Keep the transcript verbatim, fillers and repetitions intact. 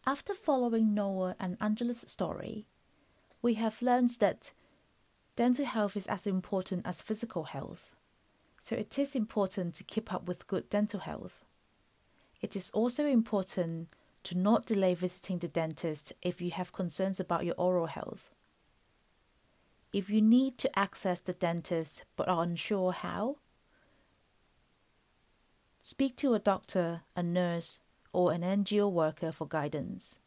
After following Noah and Angela's story, we have learned that dental health is as important as physical health, so it is important to keep up with good dental health. It is also important to not delay visiting the dentist if you have concerns about your oral health. If you need to access the dentist but are unsure how, speak to a doctor, a nurse, or an N G O worker for guidance.